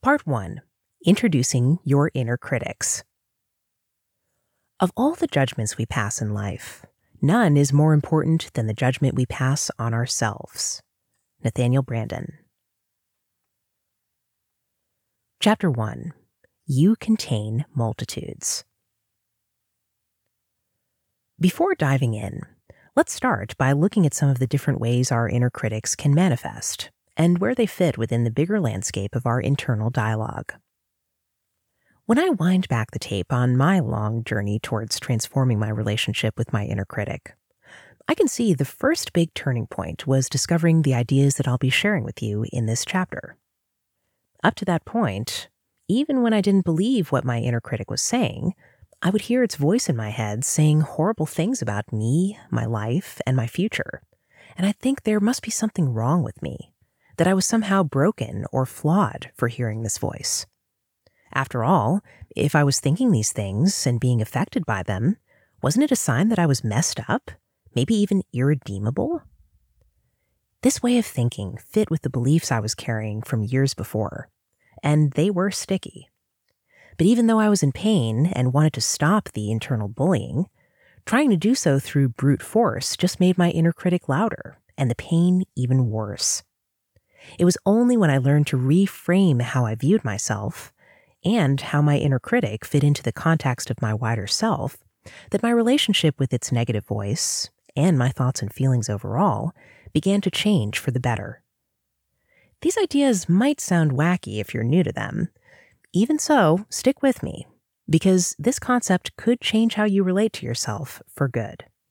Part 1. Introducing your inner critics. Of all the judgments we pass in life, none is more important than the judgment we pass on ourselves. Nathaniel Branden. Chapter 1. You contain multitudes. Before diving in, let's start by looking at some of the different ways our inner critics can manifest and where they fit within the bigger landscape of our internal dialogue. When I wind back the tape on my long journey towards transforming my relationship with my inner critic, I can see the first big turning point was discovering the ideas that I'll be sharing with you in this chapter. Up to that point, even when I didn't believe what my inner critic was saying, I would hear its voice in my head saying horrible things about me, my life, and my future. And I'd think there must be something wrong with me, that I was somehow broken or flawed for hearing this voice. After all, if I was thinking these things and being affected by them, wasn't it a sign that I was messed up, maybe even irredeemable? This way of thinking fit with the beliefs I was carrying from years before, and they were sticky. But even though I was in pain and wanted to stop the internal bullying, trying to do so through brute force just made my inner critic louder and the pain even worse. It was only when I learned to reframe how I viewed myself and how my inner critic fit into the context of my wider self that my relationship with its negative voice and my thoughts and feelings overall began to change for the better. These ideas might sound wacky if you're new to them. Even so, stick with me, because this concept could change how you relate to yourself for good.